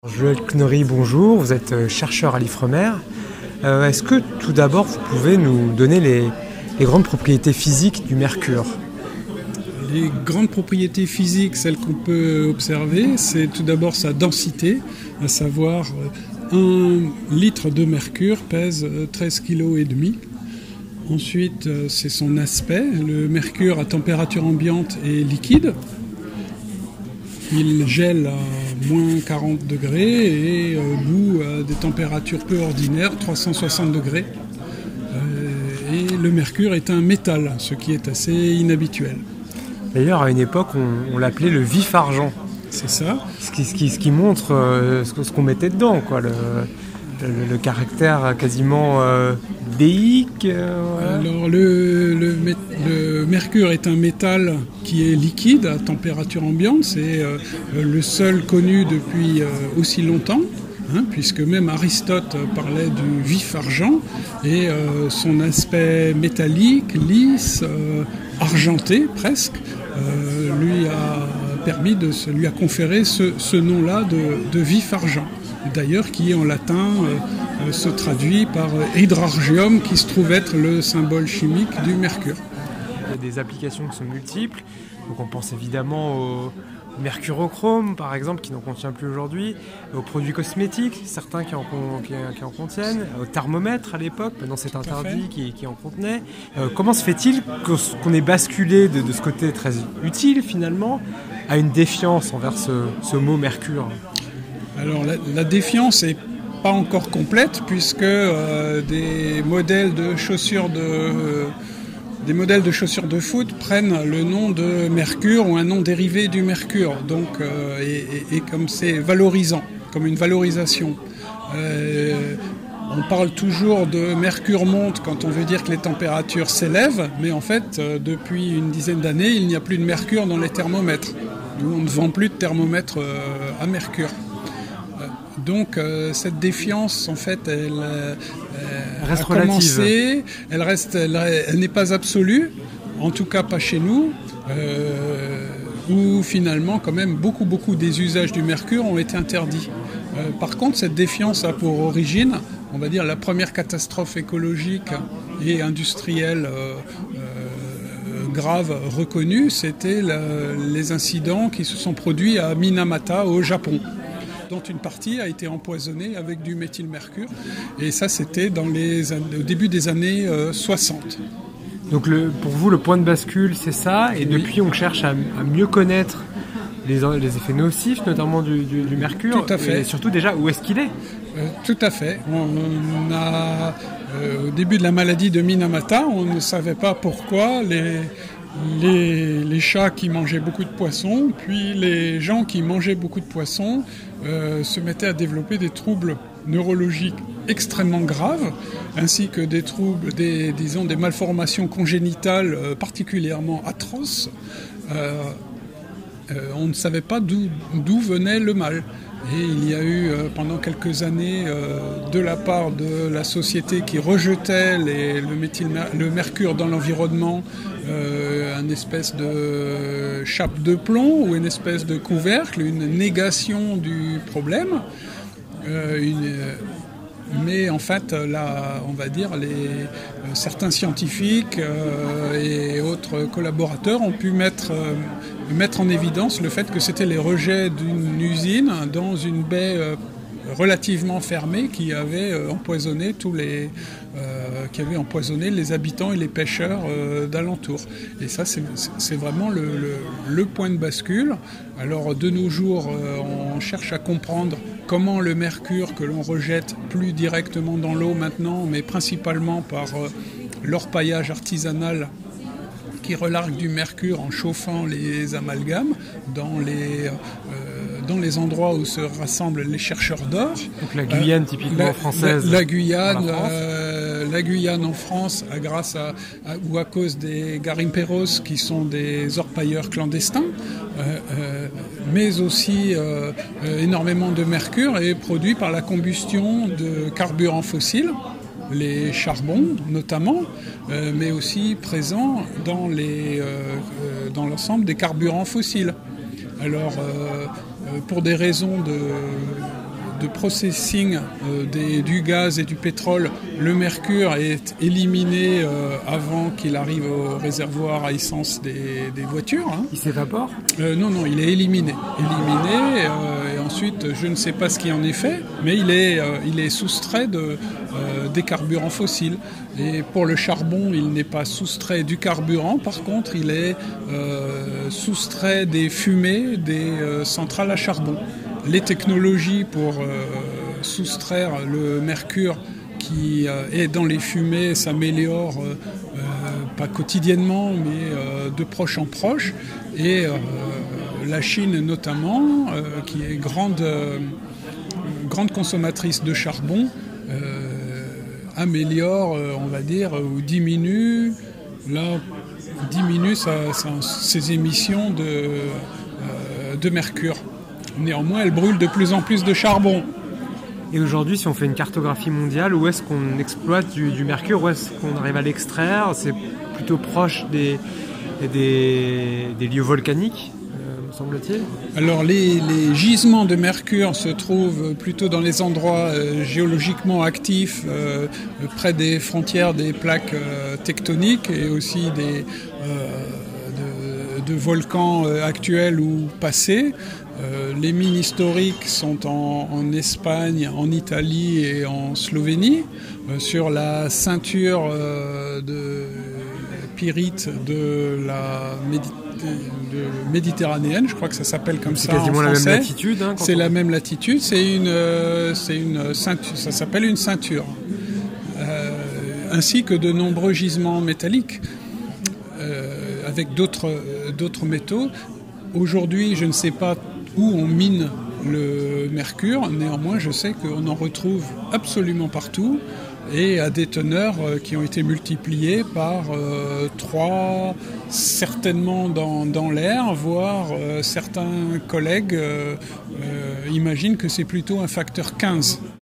Joël Knory, bonjour, vous êtes chercheur à l'Ifremer. Est-ce que tout d'abord vous pouvez nous donner les grandes propriétés physiques du mercure ? Les grandes propriétés physiques, celles qu'on peut observer, c'est tout d'abord sa densité, à savoir 1 litre de mercure pèse 13,5 kg. Ensuite, c'est son aspect. Le mercure à température ambiante est liquide. Il gèle à moins 40 degrés et bout à des températures peu ordinaires, 360 degrés. Et le mercure est un métal, ce qui est assez inhabituel. D'ailleurs, à une époque, on l'appelait le vif argent. C'est ça. Ce qui montre ce qu'on mettait dedans, quoi, le caractère quasiment déique. Alors, le mercure est un métal qui est liquide à température ambiante. C'est le seul connu depuis aussi longtemps. Puisque même Aristote parlait du vif argent et son aspect métallique, lisse, argenté presque, lui a conféré ce nom-là de vif argent. D'ailleurs qui en latin se traduit par hydrargium, qui se trouve être le symbole chimique du mercure. Il y a des applications qui sont multiples, donc on pense évidemment au mercurochrome par exemple, qui n'en contient plus aujourd'hui, aux produits cosmétiques, certains qui en contiennent, au thermomètre à l'époque, maintenant c'est interdit, qui en contenait. Comment se fait-il qu'on ait basculé de ce côté très utile finalement à une défiance envers ce mot mercure ? Alors la défiance n'est pas encore complète, puisque des modèles de chaussures de foot prennent le nom de mercure ou un nom dérivé du mercure, donc et comme c'est valorisant, comme une valorisation. On parle toujours de mercure monte quand on veut dire que les températures s'élèvent, mais en fait, depuis une dizaine d'années, il n'y a plus de mercure dans les thermomètres. On ne vend plus de thermomètres à mercure. Donc cette défiance, en fait, elle reste a commencé, elle n'est pas absolue, en tout cas pas chez nous, où finalement quand même beaucoup des usages du mercure ont été interdits. Par contre, cette défiance a pour origine, on va dire, la première catastrophe écologique et industrielle grave reconnue, c'était les incidents qui se sont produits à Minamata au Japon, dont une partie a été empoisonnée avec du méthylmercure. Et ça, c'était au début des années 60. Donc pour vous, le point de bascule, c'est ça. Et oui. Depuis, on cherche à mieux connaître les effets nocifs, notamment du mercure. Tout à fait. Et surtout, déjà, où est-ce qu'il est ? Tout à fait. On a, au début de la maladie de Minamata, on ne savait pas pourquoi les chats qui mangeaient beaucoup de poissons, puis les gens qui mangeaient beaucoup de poissons se mettaient à développer des troubles neurologiques extrêmement graves, ainsi que des troubles, des malformations congénitales particulièrement atroces. On ne savait pas d'où venait le mal. Et il y a eu pendant quelques années de la part de la société qui rejetait le mercure dans l'environnement, une espèce de chape de plomb ou une espèce de couvercle, une négation du problème. Mais en fait, là, on va dire, certains scientifiques et autres collaborateurs ont pu mettre en évidence le fait que c'était les rejets d'une usine dans une baie relativement fermée qui avait empoisonné les habitants et les pêcheurs d'alentour. Et ça, c'est vraiment le point de bascule. Alors, de nos jours, on cherche à comprendre comment le mercure que l'on rejette plus directement dans l'eau maintenant, mais principalement par l'orpaillage artisanal qui relargue du mercure en chauffant les amalgames dans les endroits où se rassemblent les chercheurs d'or. Donc la Guyane typiquement française. La Guyane en France, grâce à cause des garimperos qui sont des orpailleurs clandestins, mais aussi énormément de mercure est produit par la combustion de carburants fossiles, les charbons notamment, mais aussi présents dans l'ensemble des carburants fossiles. Alors, pour des raisons de processing du gaz et du pétrole, le mercure est éliminé avant qu'il arrive au réservoir à essence des voitures. Hein. Il s'évapore ? Non, il est éliminé. Et ensuite, je ne sais pas ce qui en est fait, mais il est soustrait des carburants fossiles. Et pour le charbon, il n'est pas soustrait du carburant. Par contre, il est soustrait des fumées des centrales à charbon. Les technologies pour soustraire le mercure qui est dans les fumées s'améliorent, pas quotidiennement, mais de proche en proche. Et la Chine notamment, qui est grande consommatrice de charbon, améliore, on va dire, ou diminue ses émissions de mercure. Néanmoins, elle brûle de plus en plus de charbon. Et aujourd'hui, si on fait une cartographie mondiale, où est-ce qu'on exploite du mercure ? Où est-ce qu'on arrive à l'extraire ? C'est plutôt proche des lieux volcaniques, me semble-t-il. Alors, les gisements de mercure se trouvent plutôt dans les endroits géologiquement actifs, près des frontières des plaques tectoniques et aussi de volcans actuels ou passés. Les mines historiques sont en Espagne, en Italie et en Slovénie, sur la ceinture de pyrite de la méditerranéenne, je crois que ça s'appelle comme ça en français. C'est quasiment la même latitude. Hein, c'est la même latitude, c'est une ceinture, ça s'appelle une ceinture. Ainsi que de nombreux gisements métalliques avec d'autres métaux. Aujourd'hui, je ne sais pas où on mine le mercure, néanmoins je sais qu'on en retrouve absolument partout et à des teneurs qui ont été multipliées par 3, certainement dans l'air, voire certains collègues imaginent que c'est plutôt un facteur 15.